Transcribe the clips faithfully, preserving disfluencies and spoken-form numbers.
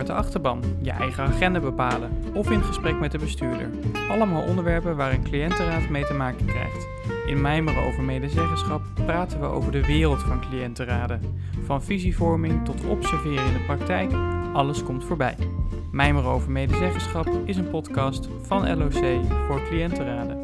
met de achterban, je eigen agenda bepalen of in gesprek met de bestuurder. Allemaal onderwerpen waar een cliëntenraad mee te maken krijgt. In Mijmeren over medezeggenschap praten we over de wereld van cliëntenraden. Van visievorming tot observeren in de praktijk, alles komt voorbij. Mijmeren over medezeggenschap is een podcast van L O C voor cliëntenraden.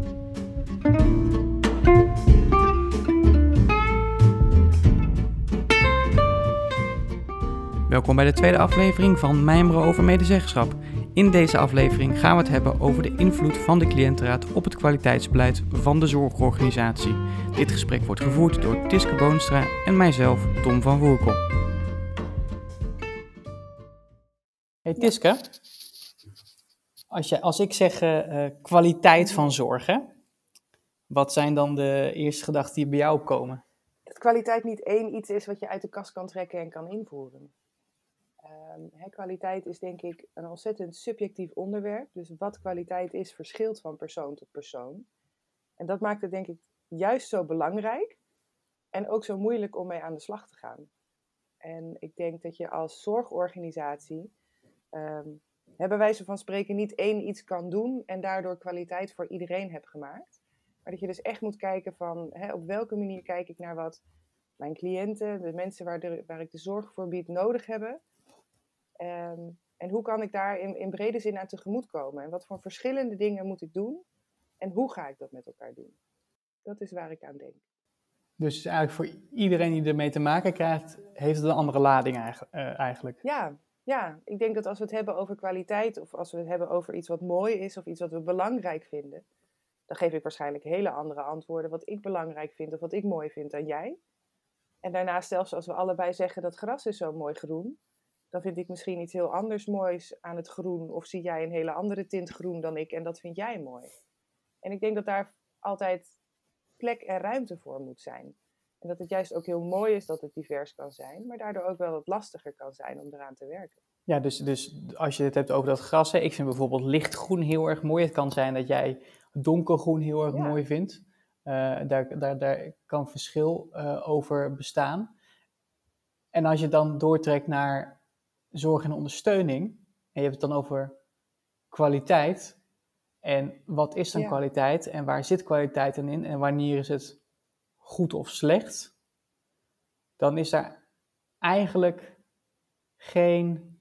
Welkom bij de tweede aflevering van Mijmeren over medezeggenschap. In deze aflevering gaan we het hebben over de invloed van de cliëntenraad op het kwaliteitsbeleid van de zorgorganisatie. Dit gesprek wordt gevoerd door Tiske Boonstra en mijzelf, Tom van Voerkel. Hey Tiske, als, je, als ik zeg uh, kwaliteit van zorgen, wat zijn dan de eerste gedachten die bij jou opkomen? Dat kwaliteit niet één iets is wat je uit de kast kan trekken en kan invoeren. Um, he, kwaliteit is denk ik een ontzettend subjectief onderwerp. Dus wat kwaliteit is, verschilt van persoon tot persoon. En dat maakt het denk ik juist zo belangrijk en ook zo moeilijk om mee aan de slag te gaan. En ik denk dat je als zorgorganisatie, um, he, bij wijze van spreken, niet één iets kan doen en daardoor kwaliteit voor iedereen hebt gemaakt. Maar dat je dus echt moet kijken van, he, op welke manier kijk ik naar wat mijn cliënten, de mensen waar, de, waar ik de zorg voor bied, nodig hebben. Um, en hoe kan ik daar in, in brede zin aan tegemoet komen? En wat voor verschillende dingen moet ik doen? En hoe ga ik dat met elkaar doen? Dat is waar ik aan denk. Dus eigenlijk voor iedereen die ermee te maken krijgt, heeft het een andere lading eigenlijk? Ja, ja, ik denk dat als we het hebben over kwaliteit, of als we het hebben over iets wat mooi is, of iets wat we belangrijk vinden, dan geef ik waarschijnlijk hele andere antwoorden wat ik belangrijk vind, of wat ik mooi vind dan jij. En daarnaast zelfs als we allebei zeggen dat gras is zo mooi groen, dan vind ik misschien iets heel anders moois aan het groen. Of zie jij een hele andere tint groen dan ik en dat vind jij mooi. En ik denk dat daar altijd plek en ruimte voor moet zijn. En dat het juist ook heel mooi is dat het divers kan zijn. Maar daardoor ook wel wat lastiger kan zijn om eraan te werken. Ja, dus, dus als je het hebt over dat gras. Hè, ik vind bijvoorbeeld lichtgroen heel erg mooi. Het kan zijn dat jij donkergroen heel erg ja. mooi vindt. Uh, daar, daar, daar kan verschil uh, over bestaan. En als je dan doortrekt naar zorg en ondersteuning, en je hebt het dan over kwaliteit, en wat is dan ja. kwaliteit, en waar zit kwaliteit dan in, en wanneer is het goed of slecht, dan is daar eigenlijk geen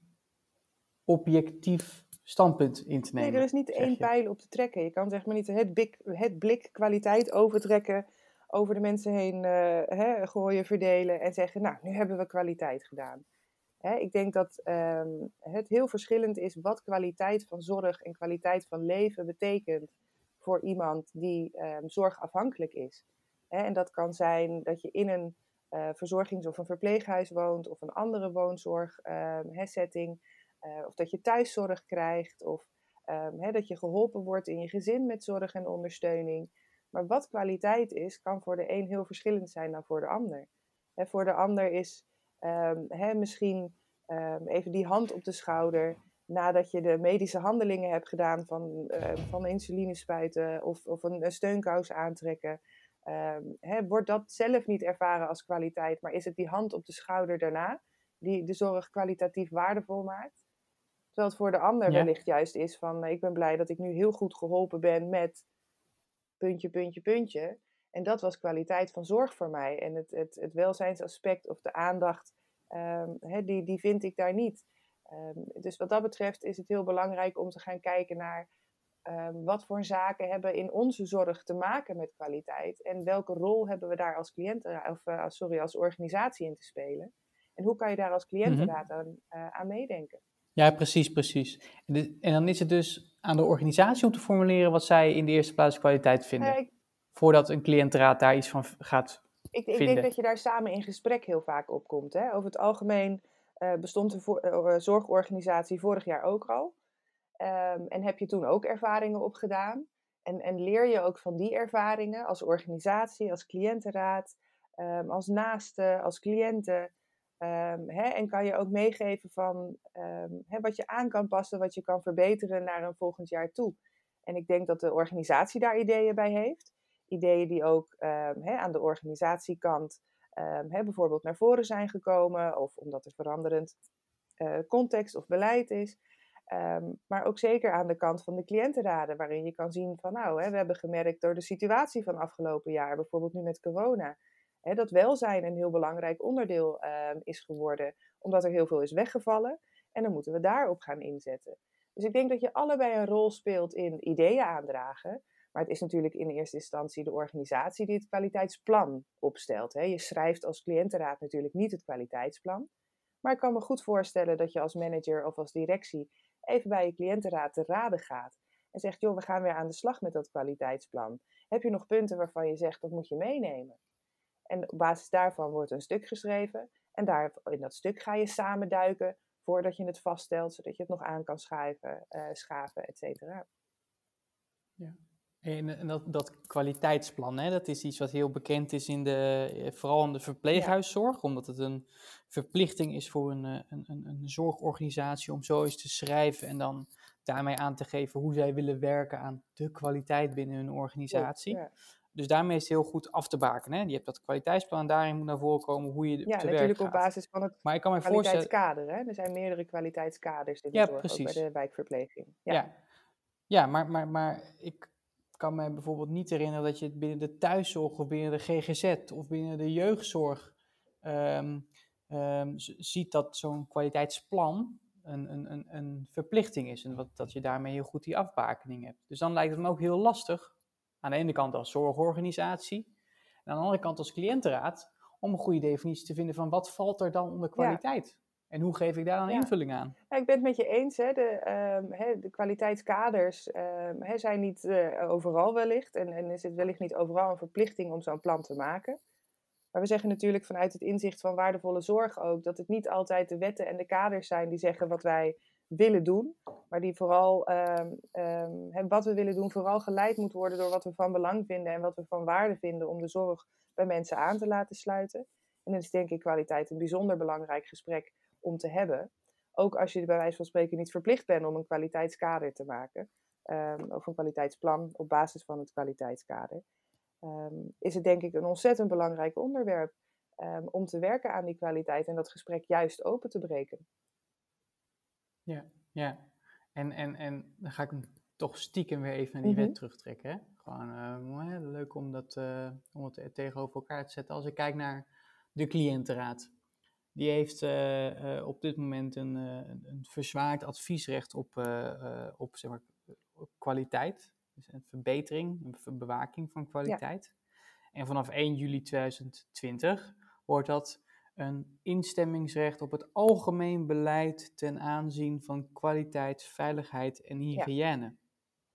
objectief standpunt in te nemen. Nee, er is niet één pijl op te trekken. Je kan zeg maar niet het, blik, het blik kwaliteit overtrekken, over de mensen heen uh, hè, gooien, verdelen en zeggen, nou, nu hebben we kwaliteit gedaan. Hè, ik denk dat um, het heel verschillend is wat kwaliteit van zorg en kwaliteit van leven betekent voor iemand die um, zorgafhankelijk is. Hè, en dat kan zijn dat je in een uh, verzorgings- of een verpleeghuis woont of een andere woonzorgsetting, um, uh, of dat je thuiszorg krijgt of um, hè, dat je geholpen wordt in je gezin met zorg en ondersteuning. Maar wat kwaliteit is, kan voor de een heel verschillend zijn dan voor de ander. Hè, voor de ander is um, hè, misschien um, even die hand op de schouder nadat je de medische handelingen hebt gedaan van, uh, van insuline spuiten of, of een, een steunkous aantrekken. Um, hè, wordt dat zelf niet ervaren als kwaliteit, maar is het die hand op de schouder daarna die de zorg kwalitatief waardevol maakt? Terwijl het voor de ander ja. wellicht juist is van, ik ben blij dat ik nu heel goed geholpen ben met puntje, puntje, puntje. En dat was kwaliteit van zorg voor mij. En het, het, het welzijnsaspect of de aandacht, um, he, die, die vind ik daar niet. Um, dus wat dat betreft is het heel belangrijk om te gaan kijken naar um, wat voor zaken hebben in onze zorg te maken met kwaliteit. En welke rol hebben we daar als cliënten, of uh, sorry, als organisatie in te spelen. En hoe kan je daar als cliëntenraad mm-hmm. aan, uh, aan meedenken? Ja, precies, precies. En, de, en dan is het dus aan de organisatie om te formuleren wat zij in de eerste plaats kwaliteit vinden. Uh, ik, voordat een cliëntenraad daar iets van gaat ik, vinden. Ik denk dat je daar samen in gesprek heel vaak op komt. Hè? Over het algemeen uh, bestond de vo- uh, zorgorganisatie vorig jaar ook al. Um, en heb je toen ook ervaringen opgedaan. En, en leer je ook van die ervaringen als organisatie, als cliëntenraad, um, als naaste, als cliënten. Um, hè, en kan je ook meegeven van um, hè, wat je aan kan passen, wat je kan verbeteren naar een volgend jaar toe. En ik denk dat de organisatie daar ideeën bij heeft. Ideeën die ook um, hè, aan de organisatiekant um, hè, bijvoorbeeld naar voren zijn gekomen. Of omdat er veranderend uh, context of beleid is. Um, maar ook zeker aan de kant van de cliëntenraden, waarin je kan zien van nou, hè, we hebben gemerkt door de situatie van afgelopen jaar, bijvoorbeeld nu met corona, hè, dat welzijn een heel belangrijk onderdeel uh, is geworden, omdat er heel veel is weggevallen. En dan moeten we daarop gaan inzetten. Dus ik denk dat je allebei een rol speelt in ideeën aandragen. Maar het is natuurlijk in eerste instantie de organisatie die het kwaliteitsplan opstelt. Hè. Je schrijft als cliëntenraad natuurlijk niet het kwaliteitsplan. Maar ik kan me goed voorstellen dat je als manager of als directie even bij je cliëntenraad te raden gaat. En zegt, joh, we gaan weer aan de slag met dat kwaliteitsplan. Heb je nog punten waarvan je zegt, dat moet je meenemen? En op basis daarvan wordt een stuk geschreven. En daar, in dat stuk ga je samen duiken voordat je het vaststelt, zodat je het nog aan kan schuiven, uh, schaven, et cetera. Ja. En, en dat, dat kwaliteitsplan, hè, dat is iets wat heel bekend is, in de, vooral in de verpleeghuiszorg, ja. Omdat het een verplichting is voor een, een, een, een zorgorganisatie om zo eens te schrijven en dan daarmee aan te geven hoe zij willen werken aan de kwaliteit binnen hun organisatie. Ja. Dus daarmee is het heel goed af te bakenen. Hè? Je hebt dat kwaliteitsplan en daarin moet naar voren komen hoe je ja, te werk gaat. Ja, natuurlijk op basis van het maar ik kan me kwaliteitskader. Hè? Er zijn meerdere kwaliteitskaders in de ja, zorg, precies. ook bij de wijkverpleging. Ja, ja. ja maar, maar, maar ik kan me bijvoorbeeld niet herinneren dat je het binnen de thuiszorg of binnen de G G Z of binnen de jeugdzorg um, um, ziet dat zo'n kwaliteitsplan een, een, een, een verplichting is. En wat, dat je daarmee heel goed die afbakening hebt. Dus dan lijkt het me ook heel lastig, aan de ene kant als zorgorganisatie en aan de andere kant als cliëntenraad, om een goede definitie te vinden van wat valt er dan onder kwaliteit. Ja. En hoe geef ik daar dan ja. invulling aan? Ja, ik ben het met je eens. Hè. De, um, hè, de kwaliteitskaders um, hè, zijn niet uh, overal wellicht. En, en is het wellicht niet overal een verplichting om zo'n plan te maken. Maar we zeggen natuurlijk vanuit het inzicht van waardevolle zorg ook, dat het niet altijd de wetten en de kaders zijn die zeggen wat wij willen doen. Maar die vooral, um, um, hè, wat we willen doen, vooral geleid moet worden door wat we van belang vinden en wat we van waarde vinden om de zorg bij mensen aan te laten sluiten. En dan is denk ik kwaliteit een bijzonder belangrijk gesprek om te hebben. Ook als je bij wijze van spreken niet verplicht bent om een kwaliteitskader te maken. Um, of een kwaliteitsplan op basis van het kwaliteitskader. Um, is het denk ik een ontzettend belangrijk onderwerp. Um, om te werken aan die kwaliteit en dat gesprek juist open te breken. Ja, ja. En, en, en dan ga ik hem toch stiekem weer even naar die Mm-hmm. wet terugtrekken. Hè? Gewoon uh, leuk om, dat, uh, om het tegenover elkaar te zetten. Als ik kijk naar de cliëntenraad. Die heeft uh, uh, op dit moment een, uh, een verzwaard adviesrecht op, uh, uh, op, zeg maar, op kwaliteit. Dus een verbetering, een bewaking van kwaliteit. Ja. En vanaf één juli tweeduizend twintig wordt dat een instemmingsrecht op het algemeen beleid ten aanzien van kwaliteit, veiligheid en hygiëne. Ja.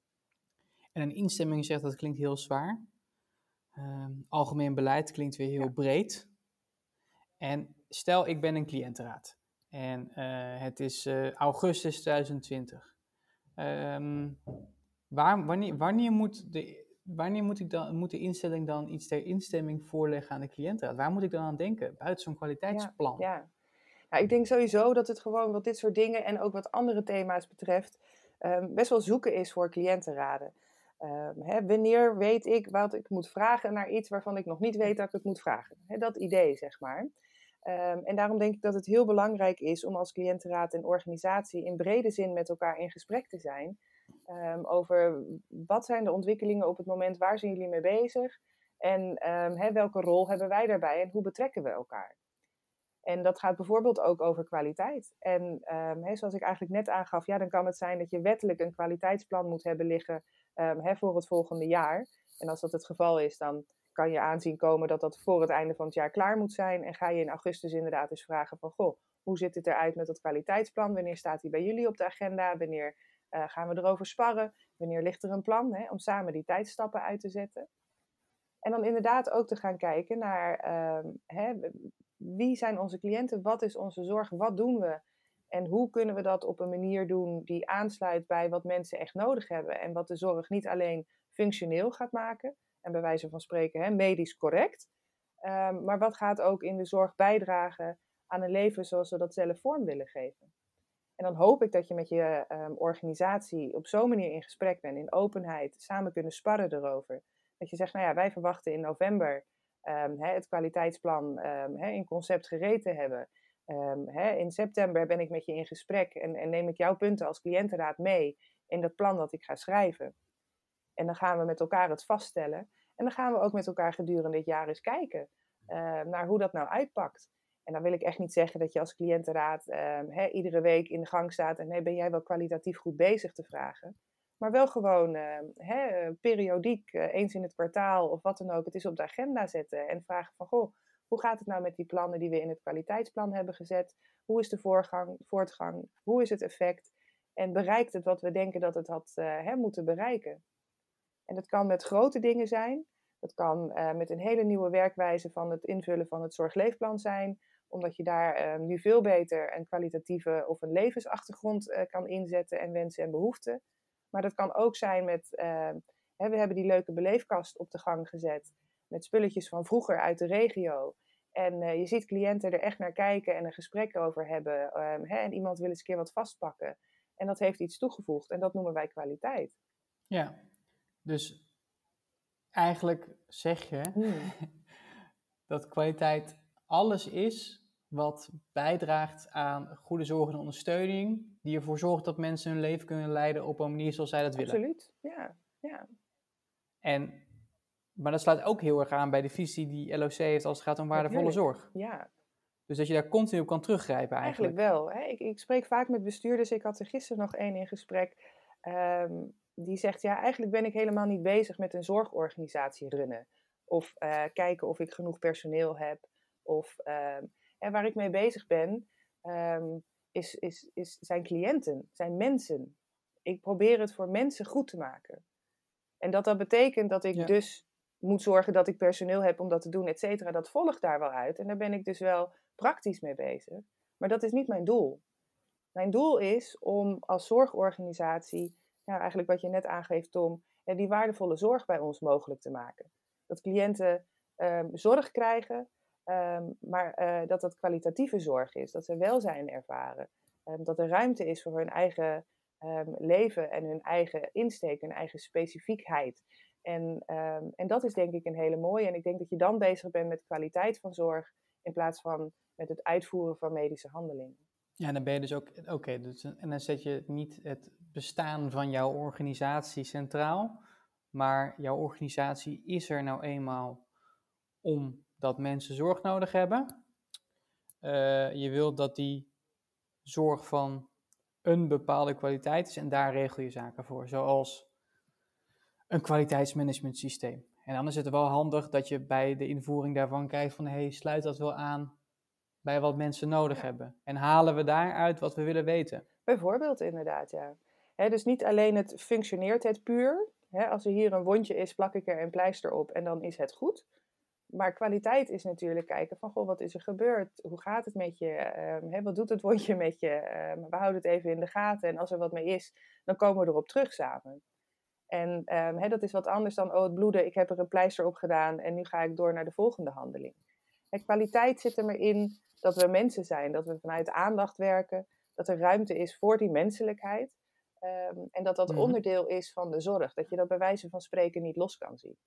En een instemmingsrecht, dat klinkt heel zwaar. Uh, algemeen beleid klinkt weer heel ja. breed. En stel, ik ben een cliëntenraad en uh, het is uh, augustus tweeduizend twintig. Um, waar, wanneer, wanneer, moet de, wanneer moet, ik dan, moet de instelling dan iets ter instemming voorleggen aan de cliëntenraad? Waar moet ik dan aan denken, buiten zo'n kwaliteitsplan? Ja, ja. Ja, ik denk sowieso dat het gewoon wat dit soort dingen en ook wat andere thema's betreft um, best wel zoeken is voor cliëntenraden. Um, hè, wanneer weet ik wat ik moet vragen naar iets waarvan ik nog niet weet dat ik het moet vragen? Hè, dat idee, zeg maar. Um, en daarom denk ik dat het heel belangrijk is om als cliëntenraad en organisatie in brede zin met elkaar in gesprek te zijn. Um, over wat zijn de ontwikkelingen op het moment, waar zijn jullie mee bezig? En um, hè, welke rol hebben wij daarbij en hoe betrekken we elkaar? En dat gaat bijvoorbeeld ook over kwaliteit. En um, he, zoals ik eigenlijk net aangaf, ja, dan kan het zijn dat je wettelijk een kwaliteitsplan moet hebben liggen um, he, voor het volgende jaar. En als dat het geval is, dan kan je aanzien komen dat dat voor het einde van het jaar klaar moet zijn. En ga je in augustus inderdaad eens vragen van, goh, hoe ziet het eruit met dat kwaliteitsplan? Wanneer staat die bij jullie op de agenda? Wanneer uh, gaan we erover sparren? Wanneer ligt er een plan he, om samen die tijdstappen uit te zetten? En dan inderdaad ook te gaan kijken naar um, hè, wie zijn onze cliënten, wat is onze zorg, wat doen we en hoe kunnen we dat op een manier doen die aansluit bij wat mensen echt nodig hebben en wat de zorg niet alleen functioneel gaat maken en bij wijze van spreken hè, medisch correct, um, maar wat gaat ook in de zorg bijdragen aan een leven zoals we dat zelf vorm willen geven. En dan hoop ik dat je met je um, organisatie op zo'n manier in gesprek bent, in openheid, samen kunnen sparren erover. Dat je zegt, nou ja, wij verwachten in november um, he, het kwaliteitsplan um, he, in concept gereed te hebben. Um, hè, in september ben ik met je in gesprek en, en neem ik jouw punten als cliëntenraad mee in dat plan dat ik ga schrijven. En dan gaan we met elkaar het vaststellen. En dan gaan we ook met elkaar gedurende dit jaar eens kijken uh, naar hoe dat nou uitpakt. En dan wil ik echt niet zeggen dat je als cliëntenraad uh, hè, iedere week in de gang staat en nee, ben jij wel kwalitatief goed bezig te vragen. Maar wel gewoon uh, hè, periodiek, uh, eens in het kwartaal of wat dan ook, het is op de agenda zetten. En vragen van, goh, hoe gaat het nou met die plannen die we in het kwaliteitsplan hebben gezet? Hoe is de voorgang, voortgang? Hoe is het effect? En bereikt het wat we denken dat het had uh, hè, moeten bereiken? En dat kan met grote dingen zijn. Dat kan uh, met een hele nieuwe werkwijze van het invullen van het zorgleefplan zijn. Omdat je daar uh, nu veel beter een kwalitatieve of een levensachtergrond uh, kan inzetten en wensen en behoeften. Maar dat kan ook zijn met, uh, hè, we hebben die leuke beleefkast op de gang gezet. Met spulletjes van vroeger uit de regio. En uh, je ziet cliënten er echt naar kijken en een gesprek over hebben. Um, hè, en iemand wil eens een keer wat vastpakken. En dat heeft iets toegevoegd. En dat noemen wij kwaliteit. Ja, dus eigenlijk zeg je hmm. dat kwaliteit alles is wat bijdraagt aan goede zorg en ondersteuning, die ervoor zorgt dat mensen hun leven kunnen leiden op een manier zoals zij dat willen. Absoluut, ja. ja. En, maar dat sluit ook heel erg aan bij de visie die L O C heeft als het gaat om waardevolle Natuurlijk. zorg. Ja. Dus dat je daar continu op kan teruggrijpen eigenlijk. Eigenlijk wel. Hè? Ik, ik spreek vaak met bestuurders. Ik had er gisteren nog één in gesprek. Um, die zegt, ja, eigenlijk ben ik helemaal niet bezig met een zorgorganisatie runnen. Of uh, kijken of ik genoeg personeel heb. Of, um, en waar ik mee bezig ben, um, is, is, is, zijn cliënten, zijn mensen. Ik probeer het voor mensen goed te maken. En dat dat betekent dat ik ja. dus moet zorgen dat ik personeel heb om dat te doen, et cetera. Dat volgt daar wel uit. En daar ben ik dus wel praktisch mee bezig. Maar dat is niet mijn doel. Mijn doel is om als zorgorganisatie, nou eigenlijk wat je net aangeeft Tom, die waardevolle zorg bij ons mogelijk te maken. Dat cliënten um, zorg krijgen, um, maar uh, dat dat kwalitatieve zorg is. Dat ze welzijn ervaren. Um, dat er ruimte is voor hun eigen um, leven en hun eigen insteek, hun eigen specifiekheid. En, um, en dat is denk ik een hele mooie. En ik denk dat je dan bezig bent met kwaliteit van zorg in plaats van met het uitvoeren van medische handelingen. Ja, dan ben je dus ook, oké, okay, dus, en dan zet je niet het bestaan van jouw organisatie centraal, maar jouw organisatie is er nou eenmaal omdat mensen zorg nodig hebben. Uh, je wilt dat die zorg van een bepaalde kwaliteit is en daar regel je zaken voor, zoals een kwaliteitsmanagement systeem. En dan is het wel handig dat je bij de invoering daarvan kijkt van, hey, sluit dat wel aan bij wat mensen nodig ja. hebben. En halen we daaruit wat we willen weten. Bijvoorbeeld inderdaad, ja. He, dus niet alleen het functioneert het puur. He, als er hier een wondje is, plak ik er een pleister op en dan is het goed. Maar kwaliteit is natuurlijk kijken van, goh, wat is er gebeurd? Hoe gaat het met je? Um, he, wat doet het wondje met je? Um, we houden het even in de gaten en als er wat mee is, dan komen we erop terug samen. En um, he, dat is wat anders dan, oh het bloeden, ik heb er een pleister op gedaan en nu ga ik door naar de volgende handeling. He, kwaliteit zit er maar in dat we mensen zijn, dat we vanuit aandacht werken, dat er ruimte is voor die menselijkheid um, en dat dat mm-hmm. onderdeel is van de zorg. Dat je dat bij wijze van spreken niet los kan zien.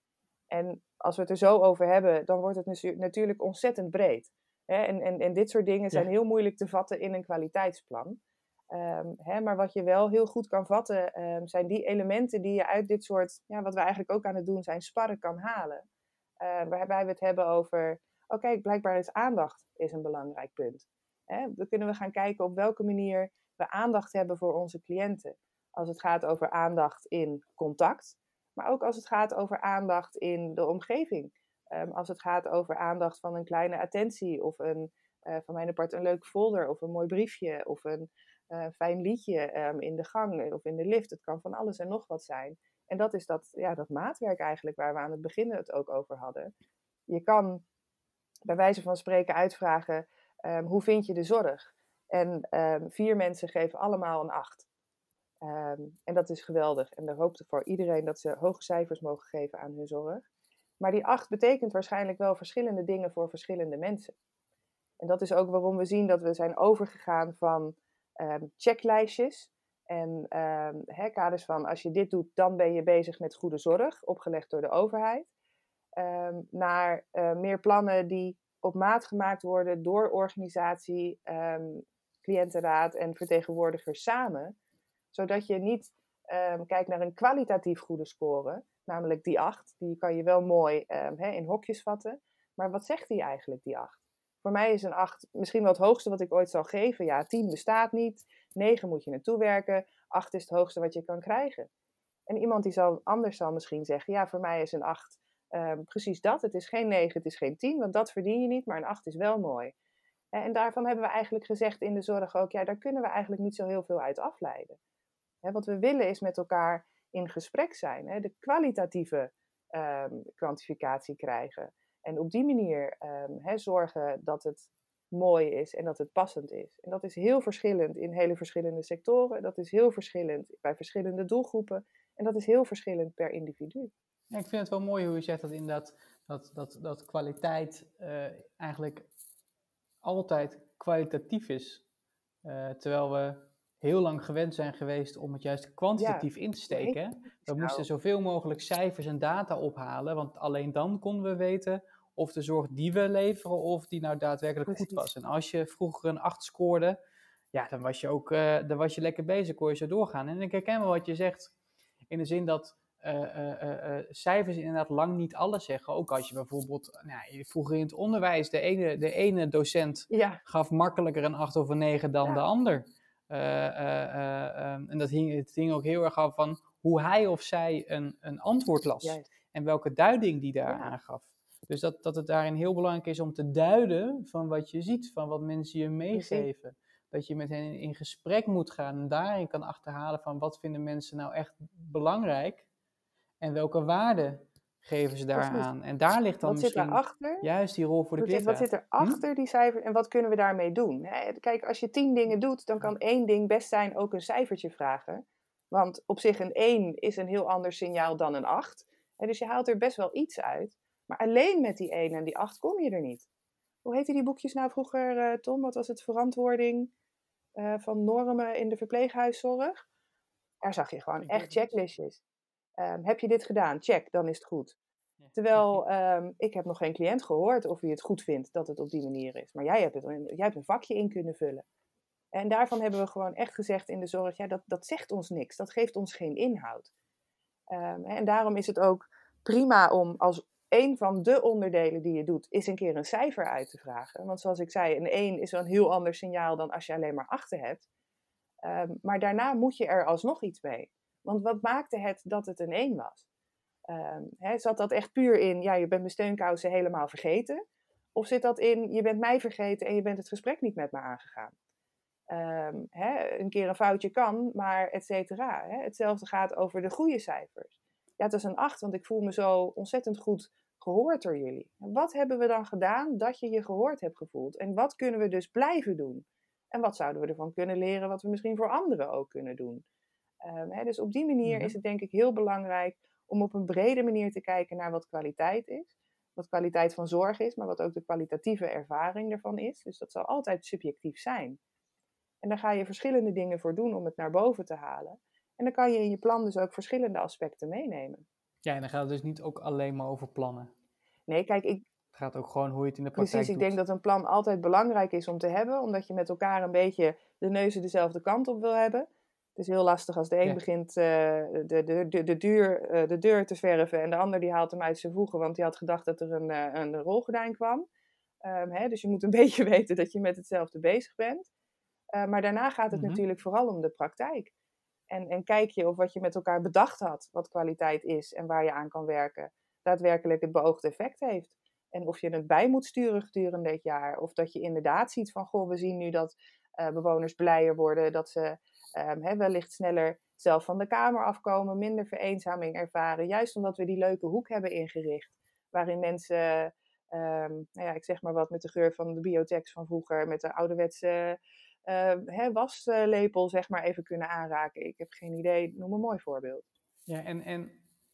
En als we het er zo over hebben, dan wordt het natuurlijk ontzettend breed. Hè? En, en, en dit soort dingen zijn ja. heel moeilijk te vatten in een kwaliteitsplan. Um, hè? Maar wat je wel heel goed kan vatten, um, zijn die elementen die je uit dit soort, ja, wat we eigenlijk ook aan het doen zijn, sparren kan halen. Uh, waarbij we het hebben over, oh kijk, blijkbaar is aandacht is een belangrijk punt. Hè? Dan kunnen we gaan kijken op welke manier we aandacht hebben voor onze cliënten. Als het gaat over aandacht in contact, maar ook als het gaat over aandacht in de omgeving. Um, als het gaat over aandacht van een kleine attentie of een, uh, van mijn part een leuk folder of een mooi briefje of een uh, fijn liedje um, in de gang of in de lift. Het kan van alles en nog wat zijn. En dat is dat, ja, dat maatwerk eigenlijk waar we aan het begin het ook over hadden. Je kan bij wijze van spreken uitvragen, um, hoe vind je de zorg? En um, vier mensen geven allemaal een acht. Um, en dat is geweldig. En daar hoopte voor iedereen dat ze hoge cijfers mogen geven aan hun zorg. Maar die acht betekent waarschijnlijk wel verschillende dingen voor verschillende mensen. En dat is ook waarom we zien dat we zijn overgegaan van um, checklijstjes en um, he, kaders van als je dit doet, dan ben je bezig met goede zorg, opgelegd door de overheid. Um, naar uh, meer plannen die op maat gemaakt worden door organisatie, um, cliëntenraad en vertegenwoordigers samen. Zodat je niet um, kijkt naar een kwalitatief goede score, namelijk die acht. Die kan je wel mooi um, he, in hokjes vatten. Maar wat zegt die eigenlijk, die acht? Voor mij is een acht misschien wel het hoogste wat ik ooit zal geven. Ja, tien bestaat niet. negen moet je naartoe werken. acht is het hoogste wat je kan krijgen. En iemand die zal, anders zal misschien zeggen, ja, voor mij is een acht um, precies dat. Het is geen negen, het is geen tien, want dat verdien je niet. Maar een acht is wel mooi. En daarvan hebben we eigenlijk gezegd in de zorg ook, ja, daar kunnen we eigenlijk niet zo heel veel uit afleiden. He, wat we willen is met elkaar in gesprek zijn. He, de kwalitatieve um, kwantificatie krijgen. En op die manier um, he, zorgen dat het mooi is en dat het passend is. En dat is heel verschillend in hele verschillende sectoren. Dat is heel verschillend bij verschillende doelgroepen. En dat is heel verschillend per individu. Ja, ik vind het wel mooi hoe je zegt dat inderdaad dat, dat, dat kwaliteit uh, eigenlijk altijd kwalitatief is. Uh, terwijl we heel lang gewend zijn geweest om het juist kwantitatief ja, in te steken. We moesten zoveel mogelijk cijfers en data ophalen, want alleen dan konden we weten of de zorg die we leveren, of die nou daadwerkelijk Precies. goed was. En als je vroeger een acht scoorde, ja, dan was je ook uh, dan was je lekker bezig, kon je zo doorgaan. En ik herken wel wat je zegt, in de zin dat uh, uh, uh, cijfers inderdaad lang niet alles zeggen. Ook als je bijvoorbeeld, nou, vroeger in het onderwijs, de ene, de ene docent ja. gaf makkelijker een acht of een negen dan ja. de ander. Uh, uh, uh, um, en dat hing, het hing ook heel erg af van hoe hij of zij een, een antwoord las. Juist. En welke duiding die daar ja. aangaf. Dus dat, dat het daarin heel belangrijk is om te duiden van wat je ziet, van wat mensen je meegeven. Precies. Dat je met hen in gesprek moet gaan en daarin kan achterhalen van wat vinden mensen nou echt belangrijk en welke waarden geven ze daaraan. En daar ligt dan wat misschien zit daarachter? Juist die rol voor de cliëntraad. Wat zit er achter hm? die cijfers en wat kunnen we daarmee doen? Kijk, als je tien dingen doet, dan kan één ding best zijn ook een cijfertje vragen. Want op zich een één is een heel ander signaal dan een acht. En dus je haalt er best wel iets uit. Maar alleen met die één en die acht kom je er niet. Hoe heette die boekjes nou vroeger, uh, Tom? Wat was het? Verantwoording uh, van normen in de verpleeghuiszorg? Daar zag je gewoon echt checklistjes. Um, heb je dit gedaan? Check, dan is het goed. Terwijl, um, ik heb nog geen cliënt gehoord of hij het goed vindt dat het op die manier is. Maar jij hebt, het, jij hebt een vakje in kunnen vullen. En daarvan hebben we gewoon echt gezegd in de zorg, ja, dat, dat zegt ons niks. Dat geeft ons geen inhoud. Um, en daarom is het ook prima om als een van de onderdelen die je doet, is een keer een cijfer uit te vragen. Want zoals ik zei, een één is wel een heel ander signaal dan als je alleen maar achten hebt. Um, maar daarna moet je er alsnog iets mee. Want wat maakte het dat het een één was? Um, he, zat dat echt puur in, ja, je bent mijn steunkousen helemaal vergeten? Of zit dat in, je bent mij vergeten en je bent het gesprek niet met me aangegaan? Um, he, een keer een foutje kan, maar et cetera. He. Hetzelfde gaat over de goede cijfers. Ja, het is een acht, want ik voel me zo ontzettend goed gehoord door jullie. En wat hebben we dan gedaan dat je je gehoord hebt gevoeld? En wat kunnen we dus blijven doen? En wat zouden we ervan kunnen leren wat we misschien voor anderen ook kunnen doen? Um, he, dus op die manier mm-hmm. is het denk ik heel belangrijk om op een brede manier te kijken naar wat kwaliteit is. Wat kwaliteit van zorg is, maar wat ook de kwalitatieve ervaring ervan is. Dus dat zal altijd subjectief zijn. En daar ga je verschillende dingen voor doen om het naar boven te halen. En dan kan je in je plan dus ook verschillende aspecten meenemen. Ja, en dan gaat het dus niet ook alleen maar over plannen. Nee, kijk, ik... Het gaat ook gewoon hoe je het in de praktijk Precies, ik doet. denk dat een plan altijd belangrijk is om te hebben. Omdat je met elkaar een beetje de neuzen dezelfde kant op wil hebben. Het is heel lastig als de een ja. begint uh, de, de, de, de, deur, uh, de deur te verven en de ander die haalt hem uit zijn voegen, want die had gedacht dat er een, uh, een rolgordijn kwam. Um, hè, dus je moet een beetje weten dat je met hetzelfde bezig bent. Uh, maar daarna gaat het mm-hmm. natuurlijk vooral om de praktijk. En, en kijk je of wat je met elkaar bedacht had, wat kwaliteit is en waar je aan kan werken, daadwerkelijk het beoogde effect heeft. En of je het bij moet sturen gedurende dit jaar. Of dat je inderdaad ziet van, goh, we zien nu dat uh, bewoners blijer worden, dat ze Um, he, wellicht sneller zelf van de kamer afkomen, minder vereenzaming ervaren. Juist omdat we die leuke hoek hebben ingericht. Waarin mensen, um, nou ja, ik zeg maar wat, met de geur van de biotex van vroeger, met de ouderwetse uh, he, waslepel zeg maar even kunnen aanraken. Ik heb geen idee, noem een mooi voorbeeld. Ja, en, en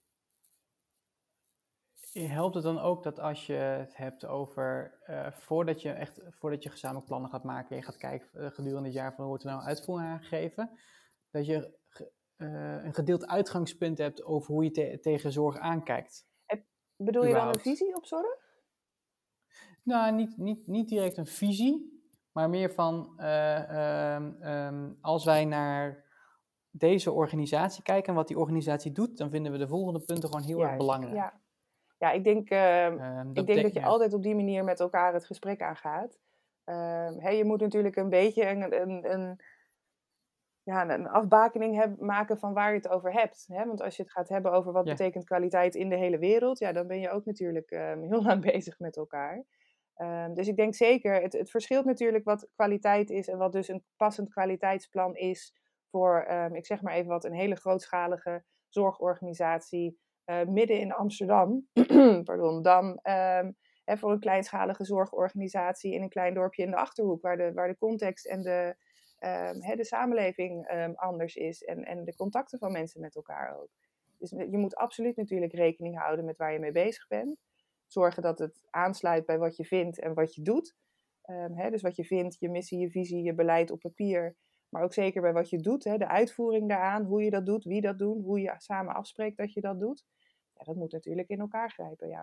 helpt het dan ook dat als je het hebt over, uh, voordat je echt, voordat je gezamenlijk plannen gaat maken, je gaat kijken uh, gedurende het jaar van hoe wordt er nou uitvoering aangegeven, dat je uh, een gedeeld uitgangspunt hebt over hoe je te- tegen zorg aankijkt. Bedoel je dan een visie op zorg? Nou, niet, niet, niet direct een visie, maar meer van uh, um, um, als wij naar deze organisatie kijken en wat die organisatie doet, dan vinden we de volgende punten gewoon heel erg Juist, belangrijk. ja. Ja, ik denk, uh, Um, ik dat denk dat betekent, je ja. altijd op die manier met elkaar het gesprek aangaat. Uh, hey, je moet natuurlijk een beetje een, een, een, ja, een afbakening heb, maken van waar je het over hebt. Hè? Want als je het gaat hebben over wat Ja. betekent kwaliteit in de hele wereld, ja, dan ben je ook natuurlijk um, heel lang bezig met elkaar. Um, dus ik denk zeker, het, het verschilt natuurlijk wat kwaliteit is en wat dus een passend kwaliteitsplan is voor, um, ik zeg maar even wat, een hele grootschalige zorgorganisatie uh, midden in Amsterdam. Pardon, dan um, hè, voor een kleinschalige zorgorganisatie in een klein dorpje in de Achterhoek, waar de, waar de context en de, um, hè, de samenleving um, anders is en, en de contacten van mensen met elkaar ook. Dus je moet absoluut natuurlijk rekening houden met waar je mee bezig bent. Zorgen dat het aansluit bij wat je vindt en wat je doet. Um, hè, dus wat je vindt, je missie, je visie, je beleid op papier. Maar ook zeker bij wat je doet, hè, de uitvoering daaraan, hoe je dat doet, wie dat doet, hoe je samen afspreekt dat je dat doet. Ja, dat moet natuurlijk in elkaar grijpen, ja.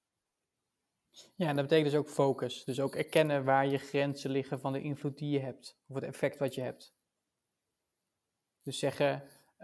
Ja, en dat betekent dus ook focus. Dus ook erkennen waar je grenzen liggen van de invloed die je hebt. Of het effect wat je hebt. Dus zeggen,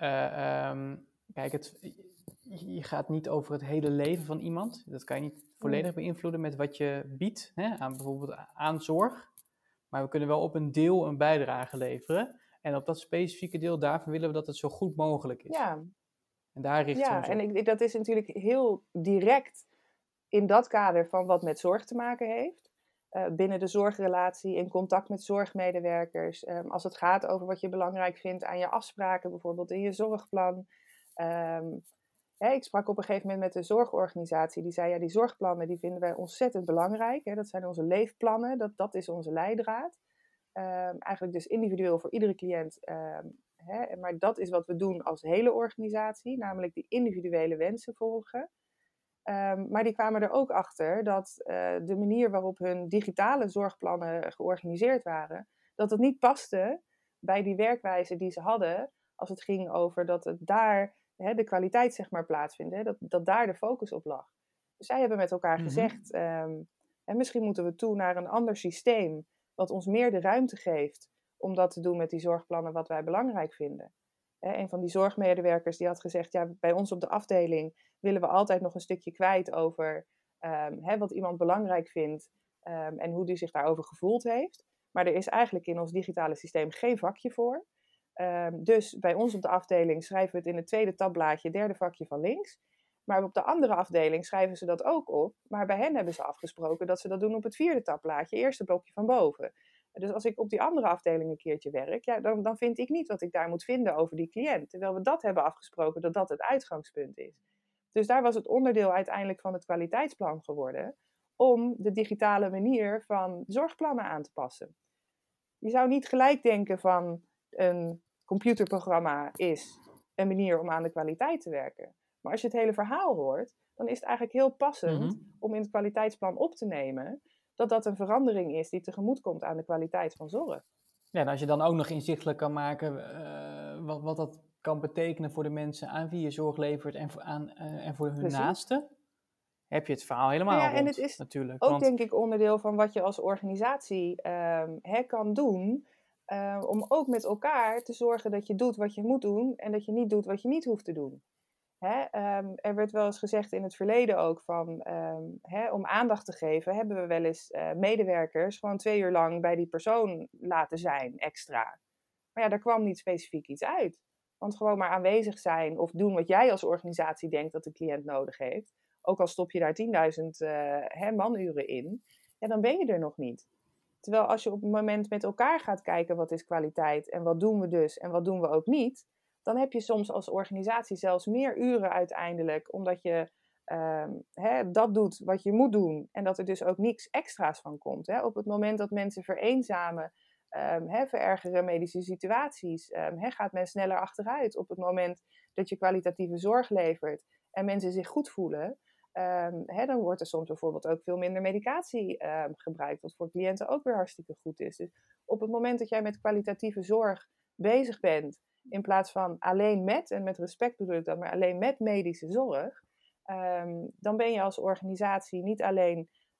uh, um, kijk, het, je gaat niet over het hele leven van iemand. Dat kan je niet volledig beïnvloeden met wat je biedt, hè, aan bijvoorbeeld aan zorg. Maar we kunnen wel op een deel een bijdrage leveren. En op dat specifieke deel, daarvoor willen we dat het zo goed mogelijk is. Ja, En daar richten we ja ons op. en ik, ik, dat is natuurlijk heel direct in dat kader van wat met zorg te maken heeft. Uh, binnen de zorgrelatie, in contact met zorgmedewerkers. Um, als het gaat over wat je belangrijk vindt aan je afspraken, bijvoorbeeld in je zorgplan. Um, hè, ik sprak op een gegeven moment met een zorgorganisatie. Die zei, ja, die zorgplannen die vinden wij ontzettend belangrijk. Hè. Dat zijn onze leefplannen, dat, dat is onze leidraad. Um, eigenlijk dus individueel voor iedere cliënt. Um, hè, maar dat is wat we doen als hele organisatie. Namelijk die individuele wensen volgen. Um, maar die kwamen er ook achter dat uh, de manier waarop hun digitale zorgplannen georganiseerd waren, dat het niet paste bij die werkwijze die ze hadden als het ging over dat het daar hè, de kwaliteit zeg maar plaatsvindt, hè, dat, dat daar de focus op lag. Dus zij hebben met elkaar Mm-hmm. gezegd, um, en misschien moeten we toe naar een ander systeem wat ons meer de ruimte geeft om dat te doen met die zorgplannen wat wij belangrijk vinden. Hè, een van die zorgmedewerkers die had gezegd, ja, bij ons op de afdeling willen we altijd nog een stukje kwijt over um, hè, wat iemand belangrijk vindt um, en hoe die zich daarover gevoeld heeft. Maar er is eigenlijk in ons digitale systeem geen vakje voor. Um, dus bij ons op de afdeling schrijven we het in het tweede tabblaadje, derde vakje van links. Maar op de andere afdeling schrijven ze dat ook op. Maar bij hen hebben ze afgesproken dat ze dat doen op het vierde tabblaadje, eerste blokje van boven. Dus als ik op die andere afdeling een keertje werk, ja, dan, dan vind ik niet wat ik daar moet vinden over die cliënt. Terwijl we dat hebben afgesproken, dat dat het uitgangspunt is. Dus daar was het onderdeel uiteindelijk van het kwaliteitsplan geworden, om de digitale manier van zorgplannen aan te passen. Je zou niet gelijk denken van een computerprogramma is een manier om aan de kwaliteit te werken. Maar als je het hele verhaal hoort, dan is het eigenlijk heel passend Mm-hmm. om in het kwaliteitsplan op te nemen dat dat een verandering is die tegemoet komt aan de kwaliteit van zorg. Ja, en als je dan ook nog inzichtelijk kan maken uh, wat, wat dat kan betekenen voor de mensen aan wie je zorg levert en voor, aan, uh, en voor hun Precies. naasten, heb je het verhaal helemaal nou ja, rond, en het is natuurlijk. ook Want, denk ik onderdeel van wat je als organisatie um, hè, kan doen, uh, om ook met elkaar te zorgen dat je doet wat je moet doen en dat je niet doet wat je niet hoeft te doen. Hè, um, er werd wel eens gezegd in het verleden ook van, um, hè, om aandacht te geven, hebben we wel eens uh, medewerkers gewoon twee uur lang bij die persoon laten zijn, extra. Maar ja, daar kwam niet specifiek iets uit. Want gewoon maar aanwezig zijn of doen wat jij als organisatie denkt dat de cliënt nodig heeft, ook al stop je daar tienduizend uh, manuren in, ja, dan ben je er nog niet. Terwijl als je op het moment met elkaar gaat kijken wat is kwaliteit en wat doen we dus en wat doen we ook niet, dan heb je soms als organisatie zelfs meer uren uiteindelijk, omdat je um, hè, dat doet wat je moet doen en dat er dus ook niks extra's van komt. Hè. Op het moment dat mensen vereenzamen, um, hè, verergeren medische situaties, um, hè, gaat men sneller achteruit. Op het moment dat je kwalitatieve zorg levert en mensen zich goed voelen, Um, hè, dan wordt er soms bijvoorbeeld ook veel minder medicatie um, gebruikt, wat voor cliënten ook weer hartstikke goed is. Dus op het moment dat jij met kwalitatieve zorg bezig bent, in plaats van alleen met, en met respect bedoel ik dat, maar alleen met medische zorg, um, dan ben je als organisatie niet alleen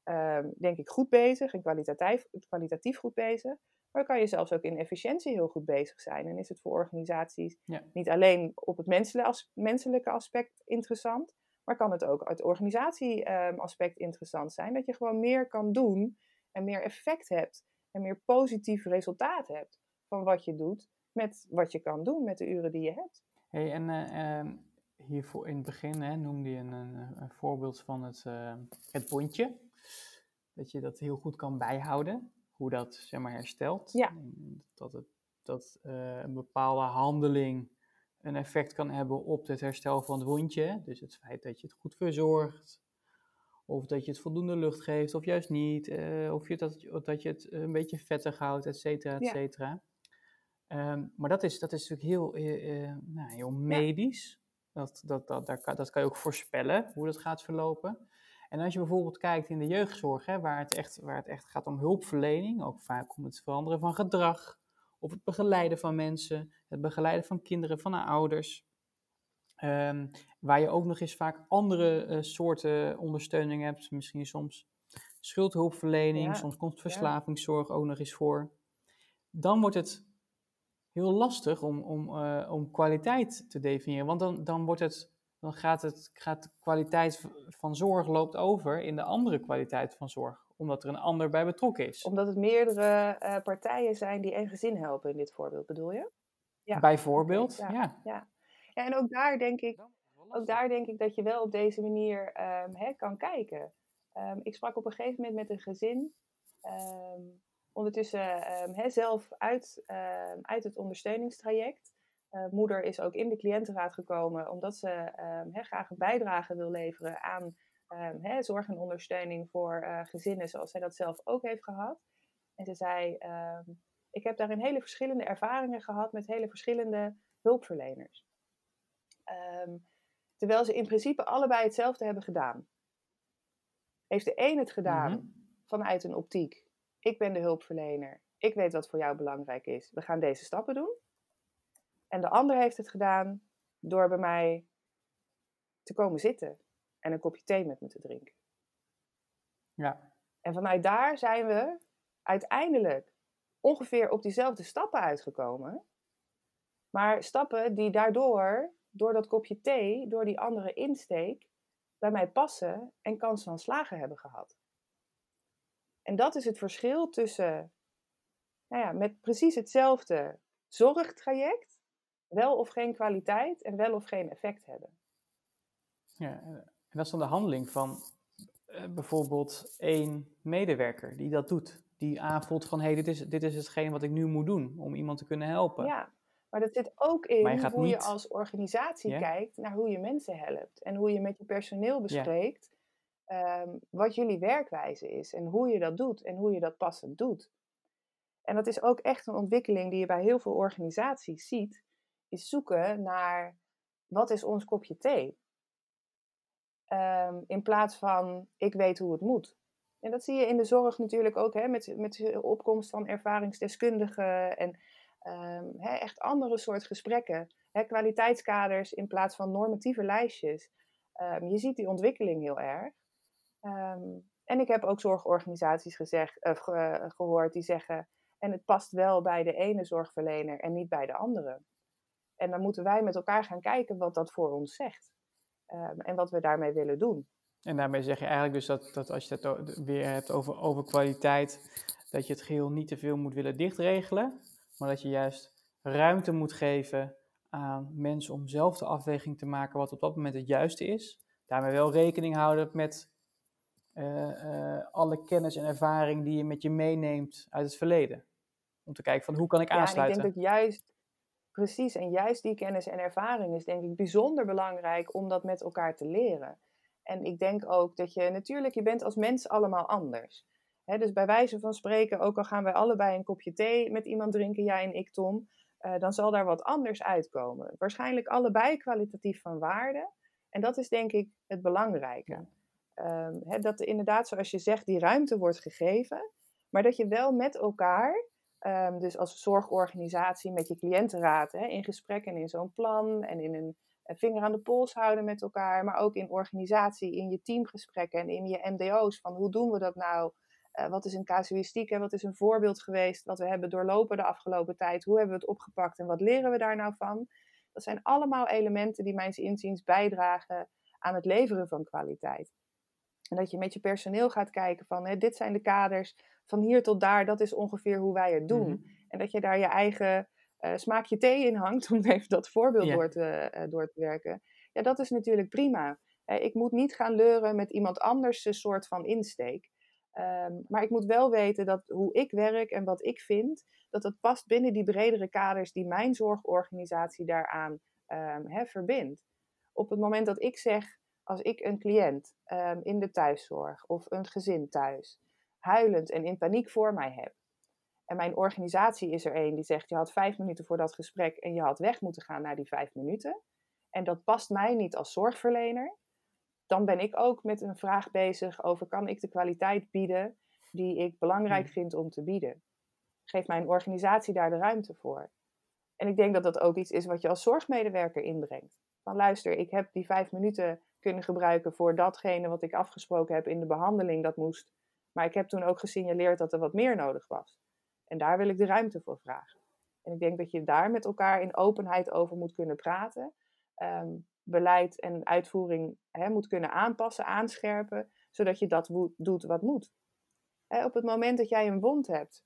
um, denk ik goed bezig en kwalitatief, kwalitatief goed bezig. Maar kan je zelfs ook in efficiëntie heel goed bezig zijn. En is het voor organisaties Ja. niet alleen op het menselijke aspect interessant, maar kan het ook uit organisatieaspect interessant zijn. Dat je gewoon meer kan doen en meer effect hebt en meer positief resultaat hebt van wat je doet met wat je kan doen met de uren die je hebt. Hey, en uh, uh, hiervoor in het begin hè, noemde je een, een, een voorbeeld van het, uh, het bondje. Dat je dat heel goed kan bijhouden, hoe dat zeg maar herstelt. Ja. Dat, het, dat uh, een bepaalde handeling een effect kan hebben op het herstel van het wondje. Dus het feit dat je het goed verzorgt, of dat je het voldoende lucht geeft, of juist niet. Uh, of je dat, dat je het een beetje vettig houdt, et cetera, et cetera. Ja. Um, maar dat is, dat is natuurlijk heel, uh, uh, nou, heel medisch. Ja. Dat, dat, dat, dat, kan, dat kan je ook voorspellen, hoe dat gaat verlopen. En als je bijvoorbeeld kijkt in de jeugdzorg, hè, waar, het echt, waar het echt gaat om hulpverlening, ook vaak om het veranderen van gedrag, of het begeleiden van mensen, het begeleiden van kinderen, van haar ouders. Um, waar je ook nog eens vaak andere uh, soorten ondersteuning hebt, misschien soms schuldhulpverlening, ja. soms komt verslavingszorg ja. ook nog eens voor. Dan wordt het heel lastig om, om, uh, om kwaliteit te definiëren, want dan, dan, wordt het, dan gaat, het, gaat de kwaliteit van zorg loopt over in de andere kwaliteit van zorg, omdat er een ander bij betrokken is. Omdat het meerdere uh, partijen zijn die één gezin helpen in dit voorbeeld, bedoel je? Ja. Bijvoorbeeld, okay, ja. ja. ja. Ja, en ook daar denk ik, ook daar denk ik dat je wel op deze manier um, hè, kan kijken. Um, ik sprak op een gegeven moment met een gezin, um, ondertussen um, hè, zelf uit, um, uit het ondersteuningstraject. Uh, moeder is ook in de cliëntenraad gekomen, omdat ze um, hè, graag een bijdrage wil leveren aan um, hè, zorg en ondersteuning voor uh, gezinnen, zoals zij dat zelf ook heeft gehad. En ze zei, um, ik heb daarin hele verschillende ervaringen gehad met hele verschillende hulpverleners. Um, terwijl ze in principe allebei hetzelfde hebben gedaan. Heeft de een het gedaan mm-hmm. vanuit een optiek. Ik ben de hulpverlener. Ik weet wat voor jou belangrijk is. We gaan deze stappen doen. En de ander heeft het gedaan door bij mij te komen zitten. En een kopje thee met me te drinken. Ja. En vanuit daar zijn we uiteindelijk ongeveer op diezelfde stappen uitgekomen. Maar stappen die daardoor, door dat kopje thee, door die andere insteek, bij mij passen en kans van slagen hebben gehad. En dat is het verschil tussen, nou ja, met precies hetzelfde zorgtraject, wel of geen kwaliteit en wel of geen effect hebben. Ja, en dat is dan de handeling van uh, bijvoorbeeld één medewerker die dat doet. Die aanvoelt van, hé, hey, dit is, dit is hetgeen wat ik nu moet doen om iemand te kunnen helpen. Ja, maar dat zit ook in je hoe niet... je als organisatie yeah. kijkt naar hoe je mensen helpt. En hoe je met je personeel bespreekt yeah. um, wat jullie werkwijze is. En hoe je dat doet en hoe je dat passend doet. En dat is ook echt een ontwikkeling die je bij heel veel organisaties ziet. Is zoeken naar, wat is ons kopje thee? Um, in plaats van, ik weet hoe het moet. En dat zie je in de zorg natuurlijk ook, hè, met, met de opkomst van ervaringsdeskundigen en um, hè, echt andere soort gesprekken. Hè, kwaliteitskaders in plaats van normatieve lijstjes. Um, je ziet die ontwikkeling heel erg. Um, en ik heb ook zorgorganisaties gezegd, uh, ge, gehoord die zeggen, en het past wel bij de ene zorgverlener en niet bij de andere. En dan moeten wij met elkaar gaan kijken wat dat voor ons zegt. Um, en wat we daarmee willen doen. En daarmee zeg je eigenlijk dus dat, dat als je het weer hebt over, over kwaliteit, dat je het geheel niet te veel moet willen dichtregelen, maar dat je juist ruimte moet geven aan mensen om zelf de afweging te maken wat op dat moment het juiste is. Daarmee wel rekening houden met uh, uh, alle kennis en ervaring die je met je meeneemt uit het verleden. Om te kijken van hoe kan ik aansluiten. Ja, en ik denk dat juist, precies, en juist die kennis en ervaring is denk ik bijzonder belangrijk om dat met elkaar te leren. En ik denk ook dat je, natuurlijk, je bent als mens allemaal anders. He, dus bij wijze van spreken, ook al gaan wij allebei een kopje thee met iemand drinken, jij en ik, Tom, uh, dan zal daar wat anders uitkomen. Waarschijnlijk allebei kwalitatief van waarde. En dat is denk ik het belangrijke. Ja. Um, he, dat inderdaad, zoals je zegt, die ruimte wordt gegeven, maar dat je wel met elkaar Um, dus als zorgorganisatie met je cliëntenraad, hè, in gesprek en in zo'n plan en in een, een vinger aan de pols houden met elkaar, maar ook in organisatie, in je teamgesprekken en in je M D O's van hoe doen we dat nou? Uh, wat is een casuïstiek? Hè? Wat is een voorbeeld geweest wat we hebben doorlopen de afgelopen tijd? Hoe hebben we het opgepakt en wat leren we daar nou van? Dat zijn allemaal elementen die mijns inziens bijdragen aan het leveren van kwaliteit. En dat je met je personeel gaat kijken van, hè, dit zijn de kaders, van hier tot daar, dat is ongeveer hoe wij het doen. Mm-hmm. En dat je daar je eigen uh, smaakje thee in hangt, om even dat voorbeeld Yeah. door, te, uh, door te werken. Ja, dat is natuurlijk prima. Uh, ik moet niet gaan leuren met iemand anders een soort van insteek. Um, maar ik moet wel weten dat hoe ik werk en wat ik vind, dat het past binnen die bredere kaders die mijn zorgorganisatie daaraan um, hè, verbindt. Op het moment dat ik zeg, als ik een cliënt um, in de thuiszorg of een gezin thuis huilend en in paniek voor mij heb, en mijn organisatie is er een die zegt, je had vijf minuten voor dat gesprek en je had weg moeten gaan na die vijf minuten, en dat past mij niet als zorgverlener, dan ben ik ook met een vraag bezig over, kan ik de kwaliteit bieden die ik belangrijk Hmm. vind om te bieden? Geeft mijn organisatie daar de ruimte voor? En ik denk dat dat ook iets is wat je als zorgmedewerker inbrengt. Van luister, ik heb die vijf minuten kunnen gebruiken voor datgene wat ik afgesproken heb in de behandeling, dat moest. Maar ik heb toen ook gesignaleerd dat er wat meer nodig was. En daar wil ik de ruimte voor vragen. En ik denk dat je daar met elkaar in openheid over moet kunnen praten. Um, beleid en uitvoering hè, moet kunnen aanpassen, aanscherpen, zodat je dat wo- doet wat moet. Hè, op het moment dat jij een wond hebt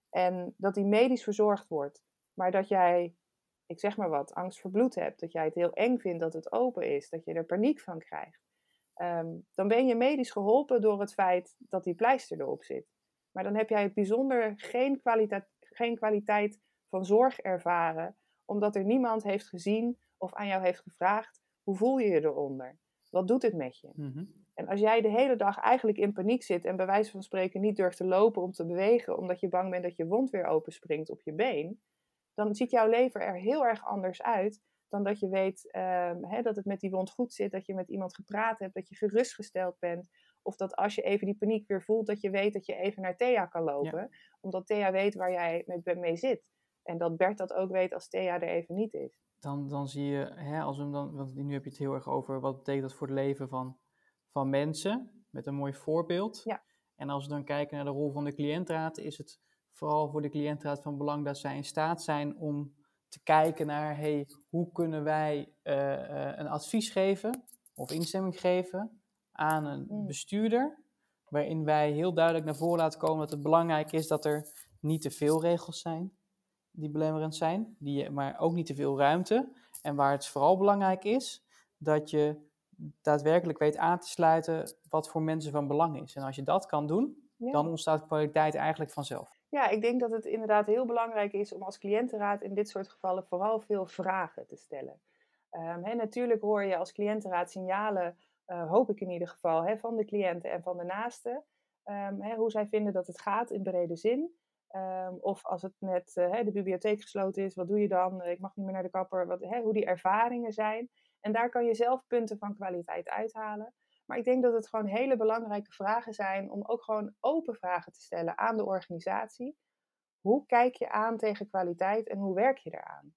en dat die medisch verzorgd wordt, maar dat jij, ik zeg maar wat, angst voor bloed hebt, dat jij het heel eng vindt dat het open is, dat je er paniek van krijgt, um, dan ben je medisch geholpen door het feit dat die pleister erop zit. Maar dan heb jij het bijzonder geen kwaliteit, geen kwaliteit van zorg ervaren, omdat er niemand heeft gezien of aan jou heeft gevraagd, hoe voel je je eronder? Wat doet het met je? Mm-hmm. En als jij de hele dag eigenlijk in paniek zit en bij wijze van spreken niet durft te lopen om te bewegen, omdat je bang bent dat je wond weer openspringt op je been, dan ziet jouw leven er heel erg anders uit dan dat je weet um, hè, dat het met die wond goed zit, dat je met iemand gepraat hebt, dat je gerustgesteld bent. Of dat als je even die paniek weer voelt, dat je weet dat je even naar Thea kan lopen. Ja. Omdat Thea weet waar jij mee, mee zit. En dat Bert dat ook weet als Thea er even niet is. Dan, dan zie je, hè, als we dan, want nu heb je het heel erg over wat betekent dat voor het leven van, van mensen, met een mooi voorbeeld. Ja. En als we dan kijken naar de rol van de cliëntraad, is het vooral voor de cliëntraad van belang dat zij in staat zijn om te kijken naar, hey, hoe kunnen wij uh, uh, een advies geven of instemming geven aan een mm. bestuurder, waarin wij heel duidelijk naar voren laten komen dat het belangrijk is dat er niet te veel regels zijn die belemmerend zijn, die, maar ook niet te veel ruimte. En waar het vooral belangrijk is, dat je daadwerkelijk weet aan te sluiten wat voor mensen van belang is. En als je dat kan doen, ja. dan ontstaat kwaliteit eigenlijk vanzelf. Ja, ik denk dat het inderdaad heel belangrijk is om als cliëntenraad in dit soort gevallen vooral veel vragen te stellen. Um, he, natuurlijk hoor je als cliëntenraad signalen, uh, hoop ik in ieder geval, he, van de cliënten en van de naasten. Um, he, hoe zij vinden dat het gaat in brede zin. Um, of als het net uh, he, de bibliotheek gesloten is, wat doe je dan? Ik mag niet meer naar de kapper. Wat, he, hoe die ervaringen zijn. En daar kan je zelf punten van kwaliteit uithalen. Maar ik denk dat het gewoon hele belangrijke vragen zijn om ook gewoon open vragen te stellen aan de organisatie. Hoe kijk je aan tegen kwaliteit en hoe werk je eraan?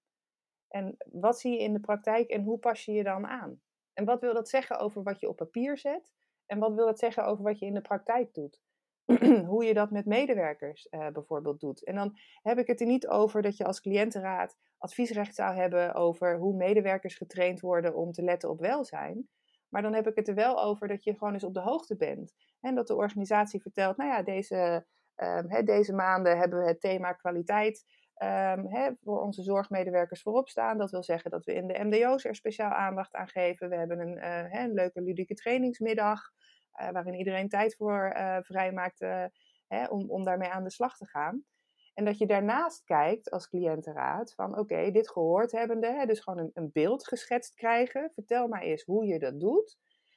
En wat zie je in de praktijk en hoe pas je je dan aan? En wat wil dat zeggen over wat je op papier zet? En wat wil dat zeggen over wat je in de praktijk doet? Hoe je dat met medewerkers uh, bijvoorbeeld doet. En dan heb ik het er niet over dat je als cliëntenraad adviesrecht zou hebben over hoe medewerkers getraind worden om te letten op welzijn. Maar dan heb ik het er wel over dat je gewoon eens op de hoogte bent. En dat de organisatie vertelt, nou ja, deze, uh, he, deze maanden hebben we het thema kwaliteit um, he, voor onze zorgmedewerkers voorop staan. Dat wil zeggen dat we in de M D O's er speciaal aandacht aan geven. We hebben een, uh, he, een leuke ludieke trainingsmiddag. Uh, waarin iedereen tijd voor uh, vrijmaakt uh, hè, om, om daarmee aan de slag te gaan. En dat je daarnaast kijkt als cliëntenraad van oké, okay, dit gehoord hebbende, hè, dus gewoon een, een beeld geschetst krijgen. Vertel maar eens hoe je dat doet.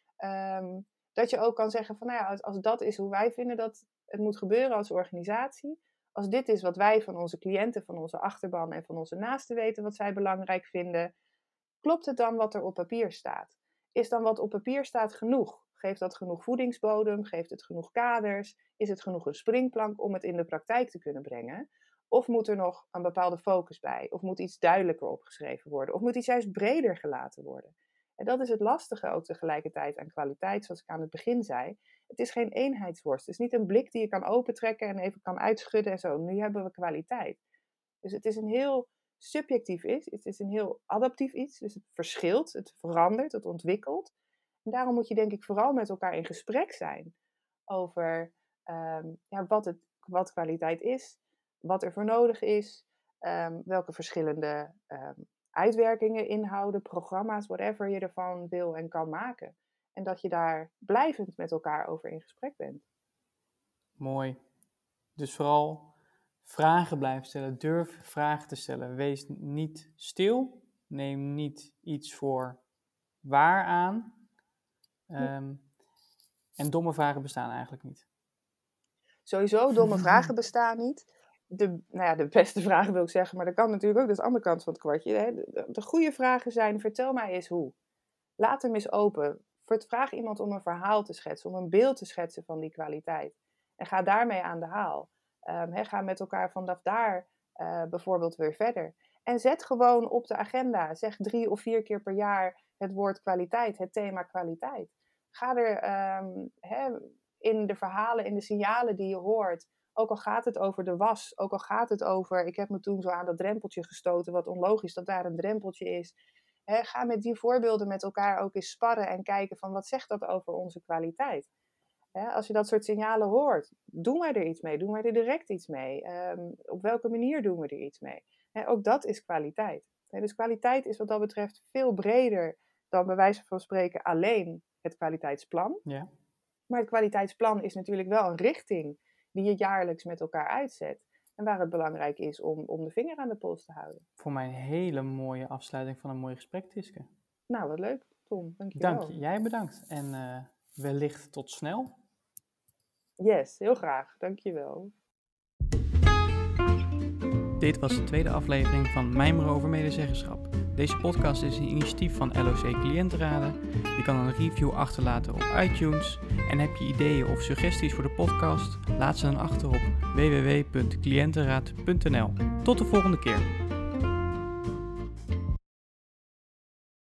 Um, dat je ook kan zeggen van nou ja, als, als dat is hoe wij vinden dat het moet gebeuren als organisatie. Als dit is wat wij van onze cliënten, van onze achterban en van onze naasten weten wat zij belangrijk vinden. Klopt het dan wat er op papier staat? Is dan wat op papier staat genoeg? Geeft dat genoeg voedingsbodem? Geeft het genoeg kaders? Is het genoeg een springplank om het in de praktijk te kunnen brengen? Of moet er nog een bepaalde focus bij? Of moet iets duidelijker opgeschreven worden? Of moet iets juist breder gelaten worden? En dat is het lastige ook tegelijkertijd aan kwaliteit, zoals ik aan het begin zei. Het is geen eenheidsworst. Het is niet een blik die je kan opentrekken en even kan uitschudden en zo. Nu hebben we kwaliteit. Dus het is een heel subjectief iets. Het is een heel adaptief iets. Dus het verschilt, het verandert, het ontwikkelt. En daarom moet je denk ik vooral met elkaar in gesprek zijn over um, ja, wat, het, wat kwaliteit is, wat er voor nodig is, um, welke verschillende um, uitwerkingen, inhouden, programma's, whatever je ervan wil en kan maken. En dat je daar blijvend met elkaar over in gesprek bent. Mooi. Dus vooral vragen blijven stellen, durf vragen te stellen. Wees niet stil, neem niet iets voor waar aan. Um, en domme vragen bestaan eigenlijk niet. Sowieso, domme vragen bestaan niet. De, nou ja, de beste vragen wil ik zeggen, maar dat kan natuurlijk ook, dat is de andere kant van het kwartje. Hè? De, de goede vragen zijn, vertel mij eens hoe. Laat hem eens open. Vraag iemand om een verhaal te schetsen, om een beeld te schetsen van die kwaliteit. En ga daarmee aan de haal. Um, he, ga met elkaar vanaf daar uh, bijvoorbeeld weer verder. En zet gewoon op de agenda, zeg drie of vier keer per jaar het woord kwaliteit, het thema kwaliteit. Ga er um, he, in de verhalen, in de signalen die je hoort, ook al gaat het over de was, ook al gaat het over, ik heb me toen zo aan dat drempeltje gestoten, wat onlogisch dat daar een drempeltje is. He, ga met die voorbeelden met elkaar ook eens sparren en kijken van wat zegt dat over onze kwaliteit. He, als je dat soort signalen hoort, doen wij er iets mee, doen wij er direct iets mee. Um, op welke manier doen we er iets mee? He, ook dat is kwaliteit. He, dus kwaliteit is wat dat betreft veel breder dan bij wijze van spreken alleen het kwaliteitsplan. Ja. Maar het kwaliteitsplan is natuurlijk wel een richting die je jaarlijks met elkaar uitzet. En waar het belangrijk is om, om de vinger aan de pols te houden. Voor mij een hele mooie afsluiting van een mooi gesprek, Tiske. Nou, wat leuk, Tom. Dank je wel. Dank je. Jij bedankt. En uh, wellicht tot snel. Yes, heel graag. Dank je wel. Dit was de tweede aflevering van Mijmeren over medezeggenschap. Deze podcast is een initiatief van L O C Cliëntenraden. Je kan een review achterlaten op iTunes. En heb je ideeën of suggesties voor de podcast? Laat ze dan achter op w w w punt cliëntenraad punt n l. Tot de volgende keer.